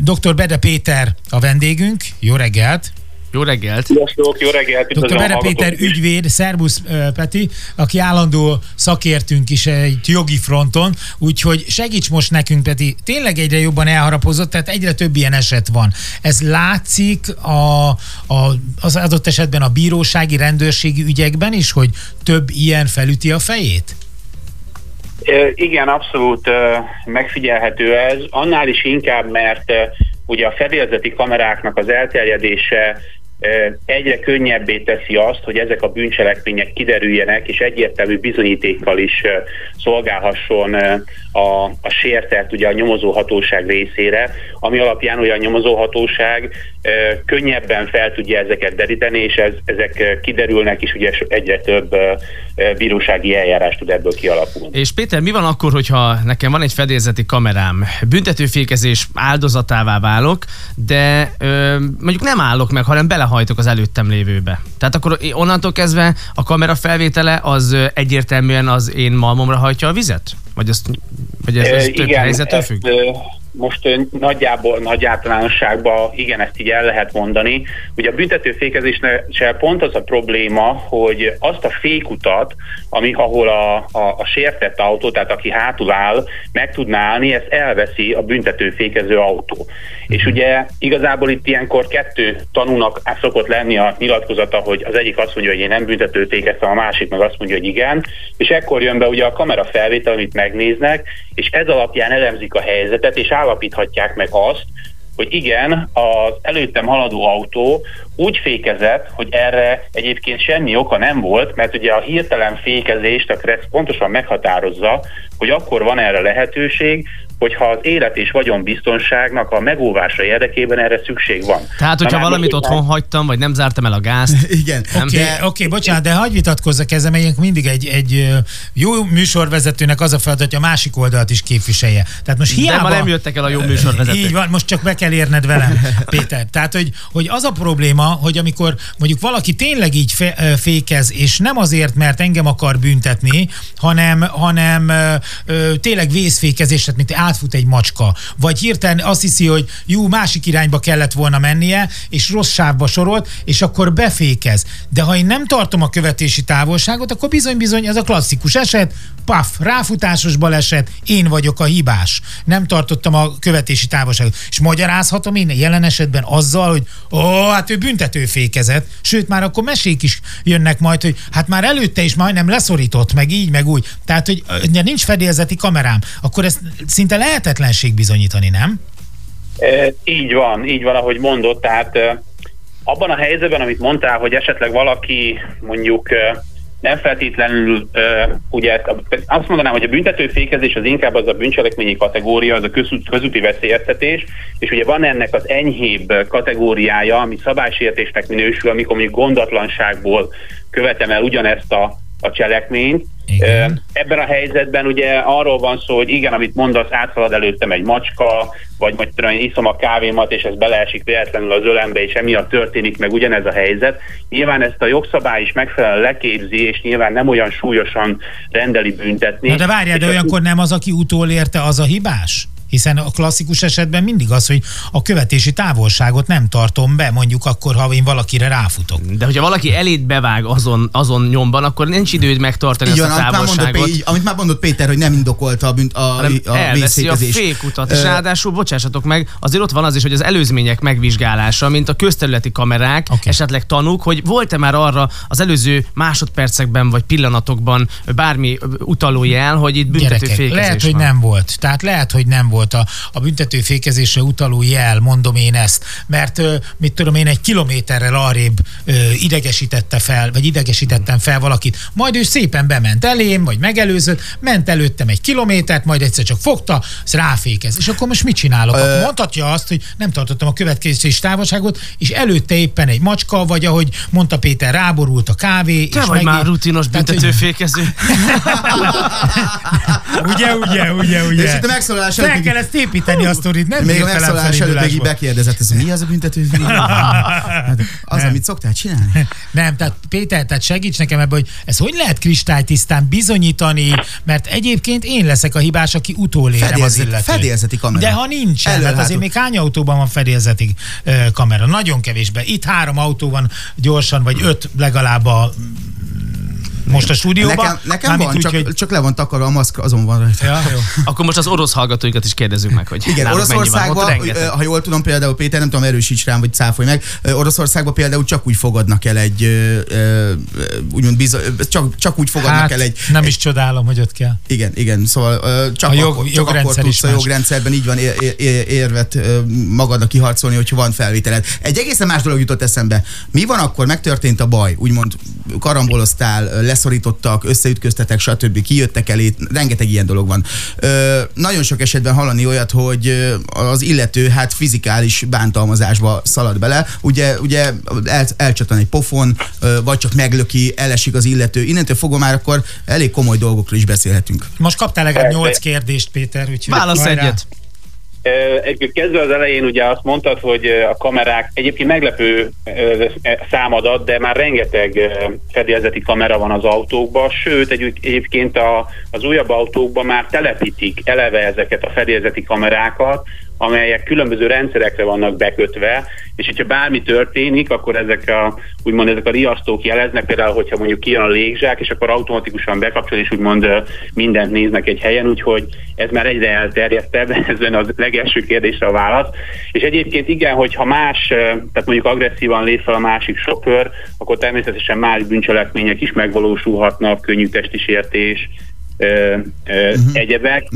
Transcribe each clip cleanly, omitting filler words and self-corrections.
Dr. Bede Péter a vendégünk. Jó reggelt! Jó reggelt! Sziasztok, jó reggelt! Dr. Bede Péter ügyvéd, szervusz Peti, aki állandó szakértünk is egy jogi fronton, úgyhogy segíts most nekünk, Peti, tényleg egyre jobban elharapozott, tehát egyre több ilyen eset van. Ez látszik az adott esetben a bírósági, rendőrségi ügyekben is, hogy több ilyen felüti a fejét? Igen, abszolút megfigyelhető ez. Annál is inkább, mert ugye a fedélzeti kameráknak az elterjedése egyre könnyebbé teszi azt, hogy ezek a bűncselekmények kiderüljenek, és egyértelmű bizonyítékkal is szolgálhasson a sértett ugye a nyomozóhatóság részére, ami alapján olyan nyomozóhatóság könnyebben fel tudja ezeket deríteni, és ezek kiderülnek, és ugye egyre több bírósági eljárás tud ebből kialakulni. És Péter, mi van akkor, hogyha nekem van egy fedélzeti kamerám, büntetőfékezés áldozatává válok, de mondjuk nem állok meg, hanem belehajtok az előttem lévőbe. Tehát akkor onnantól kezdve a kamera felvétele az egyértelműen az én malmomra hajtja a vizet? Vagy ez több helyzettől függ? Most nagyjából, nagy általánosságban igen, ezt így el lehet mondani. Ugye a büntetőfékezéssel pont az a probléma, hogy azt a fékutat, ahol a sértett autó, tehát aki hátul áll, meg tudná állni, ezt elveszi a büntetőfékező autó. És ugye igazából itt ilyenkor kettő tanúnak szokott lenni a nyilatkozata, hogy az egyik azt mondja, hogy én nem büntetőfékeztem, a másik meg azt mondja, hogy igen, és ekkor jön be ugye a kamera felvétel, amit megnéznek, és ez alapján elemzik a helyzetet, és állapíthatják meg azt, hogy igen, az előttem haladó autó úgy fékezett, hogy erre egyébként semmi oka nem volt, mert ugye a hirtelen fékezést a KRESZ pontosan meghatározza, hogy akkor van erre lehetőség, hogyha az élet és vagyonbiztonságnak a megóvása érdekében erre szükség van. Tehát, hogyha valamit otthon hagytam, vagy nem zártam el a gázt. Igen. Oké, bocsánat, de hagyj vitatkozzak ezzel, mert mindig egy jó műsorvezetőnek az a feladat, hogy a másik oldalt is képviselje. Tehát most hiába... De ma nem jöttek el a jó műsorvezetők. Így van, most csak be kell érned velem, Péter. Tehát, hogy az a probléma, hogy amikor mondjuk valaki tényleg így fékez, és nem azért, mert engem akar büntetni, hanem tényleg vészfékezés, mint átfut egy macska, vagy hirtelen azt hiszi, hogy jó, másik irányba kellett volna mennie, és rossz sávba sorolt, és akkor befékez. De ha én nem tartom a követési távolságot, akkor bizony ez a klasszikus eset, ráfutásos baleset, én vagyok a hibás. Nem tartottam a követési távolságot. És magyarázhatom én jelen esetben azzal, hogy hát ő büntetőfékezett, sőt már akkor mesék is jönnek majd, hogy hát már előtte is majdnem leszorított, meg így, meg úgy. Tehát, hogy nincs fedélzeti kamerám, akkor ezt szinte lehetetlenség bizonyítani, nem? Így van, ahogy mondott, tehát abban a helyzetben, amit mondtál, hogy esetleg valaki mondjuk nem feltétlenül, ugye azt mondanám, hogy a büntetőfékezés az inkább az a bűncselekményi kategória, az a közúti veszélyeztetés, és ugye van ennek az enyhébb kategóriája, ami szabálysértésnek minősül, amikor mondjuk gondatlanságból követem el ugyanezt a cselekményt. Igen. Ebben a helyzetben ugye arról van szó, hogy igen, amit mondasz, átszalad előttem egy macska, vagy iszom a kávémat, és ez beleesik véletlenül az ölembe, és emiatt történik meg ugyanez a helyzet. Nyilván ezt a jogszabály is megfelelően leképzi, és nyilván nem olyan súlyosan rendeli büntetni. Na de várjál, de olyankor nem az, aki utolérte, az a hibás? Hiszen a klasszikus esetben mindig az, hogy a követési távolságot nem tartom be, mondjuk akkor, ha én valakikre ráfutok. De hogyha valaki eléd bevág azon nyomban, akkor nincs időd megtartani ezt a távolságot. Amit már mondott Péter, hogy nem indokolta a elveszi a fékutat, és ráadásul, bocsássatok meg, azért ott van az is, hogy az előzmények megvizsgálása, mint a közterületi kamerák, esetleg tanúk, hogy volt-e már arra az előző másodpercekben vagy pillanatokban bármi utalójel, hogy itt büntetőfékezés lehet, van. Hogy nem volt. Tehát lehet, hogy nem volt a büntetőfékezésre utaló jel, mondom én ezt, mert mit tudom én, egy kilométerrel arrébb idegesítettem fel valakit, majd ő szépen bement elém, vagy megelőzött, ment előttem egy kilométert, majd egyszer csak fogta, az ráfékez. És akkor most mit csinálok? Akkor mondhatja azt, hogy nem tartottam a következés távolságot, és előtte éppen egy macska, vagy ahogy mondta Péter, ráborult a kávé. Te vagy már rutinos büntetőfékező. Ugye. És itt a megszólalás előtt kell ezt építeni a sztorit, nem még a megszólalás előtt még bekérdezett, ez mi az a büntető? Az, amit szoktál csinálni? Nem, tehát Péter, tehát segíts nekem ebben, hogy ez hogy lehet kristálytisztán bizonyítani, mert egyébként én leszek a hibás, aki utolérem az illetőt. Fedélzeti kamera. De ha nincsen, mert azért még hány autóban van fedélzeti kamera? Nagyon kevésben. Itt 3 autó van gyorsan, vagy 5 legalább most a stúdióban. Nekem van, csak le van takarva a maszk, azon van rajta. Ja, jó. Akkor most az orosz hallgatóikat is kérdezzük meg, hogy igen, Oroszországban, ha jól tudom, például Péter, nem tudom, erősíts rám, vagy cáfolj meg, Oroszországban például csak úgy fogadnak el csak úgy fogadnak el egy... nem is csodálom, hogy ott kell. Igen, szóval csak akkor tudsz a jogrendszerben így van érvet magadnak kiharcolni, hogyha van felvételed. Egy egészen más dolog jutott eszembe. Mi van akkor, megtörtént a baj, úgymond karamboloztál, leszorítottak, összeütköztetek, stb. Kijöttek elé, rengeteg ilyen dolog van. Nagyon sok esetben hallani olyat, hogy az illető hát fizikális bántalmazásba szalad bele. Ugye elcsattan egy pofon, vagy csak meglöki, elesik az illető. Innentől fogva már akkor elég komoly dolgokról is beszélhetünk. Most kaptál legalább 8 kérdést, Péter, úgyhogy... Válasz egyet. Kezdve az elején ugye azt mondtad, hogy a kamerák egyébként meglepő számadat, de már rengeteg fedélzeti kamera van az autókban, sőt egyébként az újabb autókban már telepítik eleve ezeket a fedélzeti kamerákat, amelyek különböző rendszerekre vannak bekötve, és hogyha bármi történik, akkor ezek a riasztók jeleznek, például, hogyha mondjuk kijön a légzsák, és akkor automatikusan bekapcsol, és úgymond mindent néznek egy helyen, úgyhogy ez már egyre elterjedtebb, ez lenne a legelső kérdésre a válasz. És egyébként igen, hogyha más, tehát mondjuk agresszívan lép fel a másik sofőr, akkor természetesen más bűncselekmények is megvalósulhatnak, könnyű testi sértés, egyebek,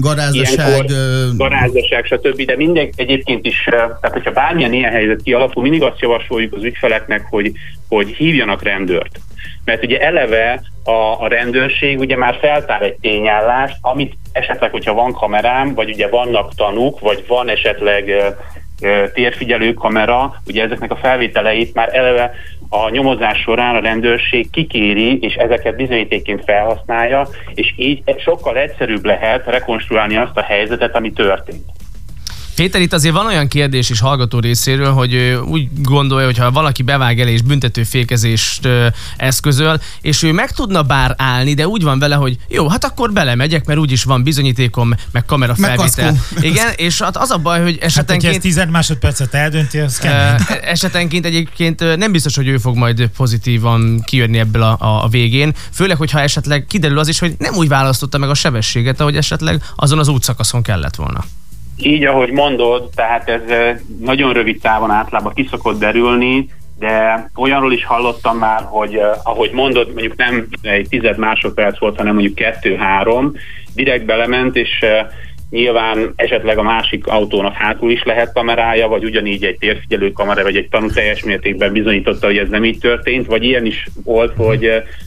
garázdaság, stb. De minden egyébként is, tehát hogyha bármilyen ilyen helyzet kialakul, mindig azt javasoljuk az ügyfeleknek, hogy hívjanak rendőrt. Mert ugye eleve a rendőrség ugye már feltár egy tényállást, amit esetleg, hogyha van kamerám, vagy ugye vannak tanúk, vagy van esetleg térfigyelő kamera, ugye ezeknek a felvételeit már eleve a nyomozás során a rendőrség kikéri, és ezeket bizonyítékként felhasználja, és így sokkal egyszerűbb lehet rekonstruálni azt a helyzetet, ami történt. Péter, itt azért van olyan kérdés is hallgató részéről, hogy úgy gondolja, hogy ha valaki bevág elé és büntetőfékezést eszközöl, és ő meg tudna bár állni, de úgy van vele, hogy jó, hát akkor belemegyek, mert úgyis van bizonyítékom, meg kamerafelvétel. Igen, és az a baj, hogy esetenként... Hát, hogyha 10 másodpercet eldönti, az kemény. Esetenként egyébként nem biztos, hogy ő fog majd pozitívan kijönni ebből a végén, főleg, hogyha esetleg kiderül az is, hogy nem úgy választotta meg a sebességet, ahogy esetleg azon az útszakaszon kellett volna. Így, ahogy mondod, tehát ez nagyon rövid távon általában ki szokott derülni, de olyanról is hallottam már, hogy ahogy mondod, mondjuk nem egy 10 másodperc volt, hanem mondjuk 2-3, direkt belement, és nyilván esetleg a másik autónak hátul is lehet kamerája, vagy ugyanígy egy térfigyelő kamera, vagy egy tanú teljes mértékben bizonyította, hogy ez nem így történt, vagy ilyen is volt, hogy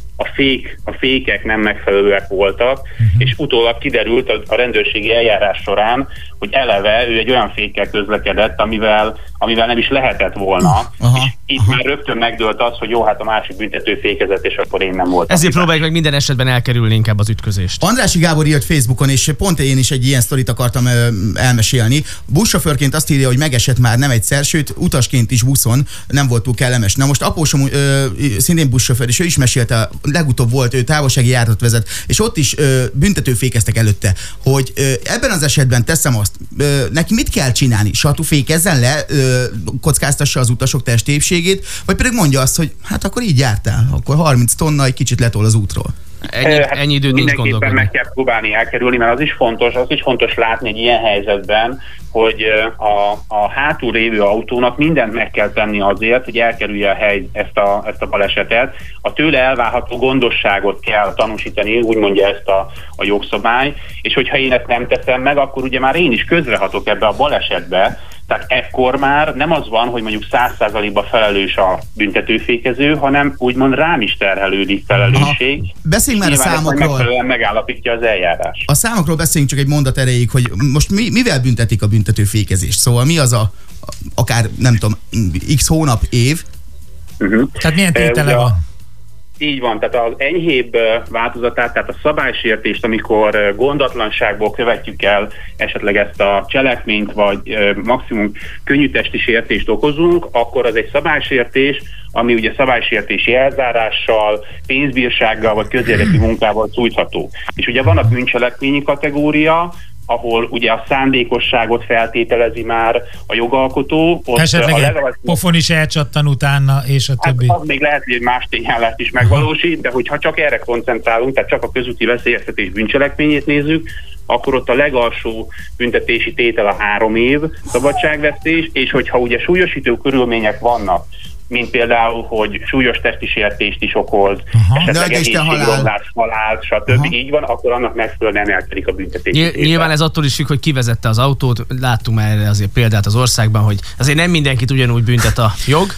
a fékek nem megfelelőek voltak, és utólag kiderült a rendőrségi eljárás során, hogy eleve ő egy olyan fékkel közlekedett, amivel nem is lehetett volna. És itt már rögtön megdőlt az, hogy jó, hát a másik büntető fékezett, és akkor én nem voltam. Ezért próbáljuk meg minden esetben elkerülni inkább az ütközést. Andrássy Gábor írt Facebookon, és pont én is egy ilyen sztorit akartam elmesélni. Buszsofőrként azt írja, hogy megesett már nem egyszer, sőt, utasként is buszon, nem volt túl kellemes. Na most apósom szintén buszsofőr, és ő is mesélte, legutóbb volt, ő távolsági járatot vezet, és ott is büntetőfékeztek előtte, hogy ebben az esetben teszem azt, neki mit kell csinálni? Satúfékezzen le, kockáztassa az utasok testépségét, vagy pedig mondja azt, hogy hát akkor így jártál, akkor 30 tonna egy kicsit letol az útról. Ennyi időt nincs gondolkodni. Mindenképpen meg kell próbálni elkerülni, mert az is fontos látni egy ilyen helyzetben, hogy a hátul lévő autónak mindent meg kell tenni azért, hogy elkerülje ezt a balesetet. A tőle elvárható gondosságot kell tanúsítani, úgy mondja ezt a jogszabály, és hogyha én ezt nem teszem meg, akkor ugye már én is közrehatok ebbe a balesetbe. Tehát ekkor már nem az van, hogy mondjuk 100%-ban felelős a büntetőfékező, hanem úgymond rám is terhelődik felelősség. Beszéljünk már a számokról. Megfelelően megállapítja az eljárás. A számokról beszéljünk csak egy mondat erejéig, hogy most mivel büntetik a büntetőfékezést? Szóval mi az akár nem tudom, x hónap, év? Tehát milyen tétele van? Így van, tehát az enyhébb változatát, tehát a szabálysértést, amikor gondatlanságból követjük el esetleg ezt a cselekményt, vagy maximum könnyű testi sértést okozunk, akkor az egy szabálysértés, ami ugye szabálysértési elzárással, pénzbírsággal vagy közérdekű munkával sújtható. És ugye van a bűncselekményi kategória, ahol ugye a szándékosságot feltételezi már a jogalkotó. Esetleg egy pofon is elcsattan utána, és a többi. Az még lehet, hogy egy más tényállást is megvalósít, de hogyha csak erre koncentrálunk, tehát csak a közúti veszélyeztetés bűncselekményét nézzük, akkor ott a legalsó büntetési tétel a 3 év szabadságvesztés, és hogyha ugye súlyosító körülmények vannak, mint például, hogy súlyos testi sértést is okoz, esetleg egészségromlás, halál, stb. Így van, akkor annak megfelelően emelkedik a büntetés. Nyilván ez attól is függ, hogy kivezette az autót. Láttunk már erre azért példát az országban, hogy azért nem mindenkit ugyanúgy büntet a jog.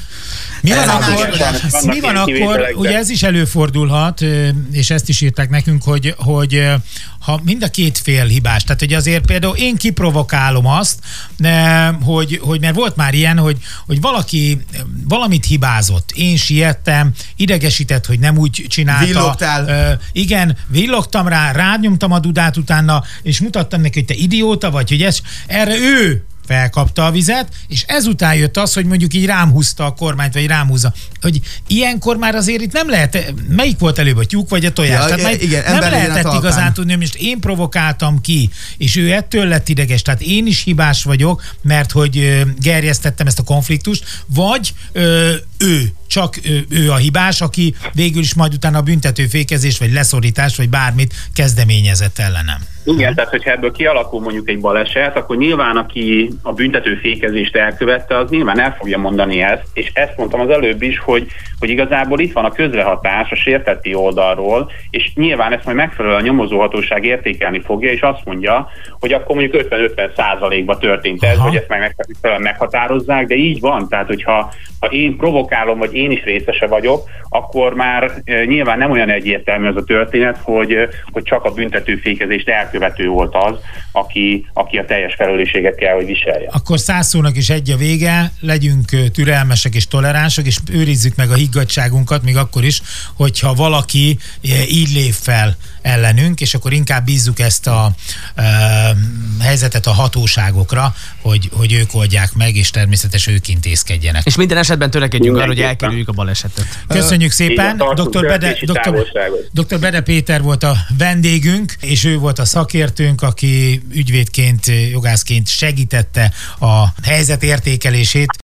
Mi van akkor, ugye ez is előfordulhat, és ezt is írták nekünk, hogy ha mind a két fél hibás, tehát hogy azért például én kiprovokálom azt, hogy mert volt már ilyen, hogy valaki valamit hibázott, én siettem, idegesített, hogy nem úgy csinálta. Villogtál. Igen, villogtam rá, rányomtam a dudát utána, és mutattam neki, hogy te idióta vagy, hogy erre ő felkapta a vizet, és ezután jött az, hogy mondjuk így rám húzta a kormányt, vagy rám húzza. Hogy ilyenkor már azért itt nem lehet, melyik volt előbb, a tyúk vagy a tojás? Tehát igen, nem lehetett igazán tudni, hogy most én provokáltam ki, és ő ettől lett ideges. Tehát én is hibás vagyok, mert hogy gerjesztettem ezt a konfliktust, vagy csak ő a hibás, aki végül is majd utána a büntetőfékezés, vagy leszorítás, vagy bármit kezdeményezett ellenem. Igen, tehát hogyha ebből kialakul mondjuk egy baleset, akkor nyilván aki a büntetőfékezést elkövette, az nyilván el fogja mondani ezt, és ezt mondtam az előbb is, hogy igazából itt van a közrehatás a sértetti oldalról, és nyilván ezt majd megfelelően a nyomozóhatóság értékelni fogja, és azt mondja, hogy akkor mondjuk 50-50%-ba történt ez, hogy ezt megfelelően meghatározzák, de így van, tehát hogyha én provokálom, vagy én is részese vagyok, akkor már nyilván nem olyan egyértelmű az a történet, hogy csak a büntetőfékezést elkövető volt az, aki a teljes felelősséget kell, hogy viselje. Akkor 100 szónak is egy a vége, legyünk türelmesek és toleránsok, és őrizzük meg a higgadtságunkat, még akkor is, hogyha valaki így lép fel ellenünk, és akkor inkább bízzuk ezt a helyzetet a hatóságokra, hogy ők oldják meg, és természetesen ők intézkedjenek. És minden esetben törekedjünk arra, hogy elkerüljük a balesetet. Köszönjük szépen! Dr. Bede Péter volt a vendégünk, és ő volt a szakértőnk, aki ügyvédként, jogászként segítette a helyzet értékelését.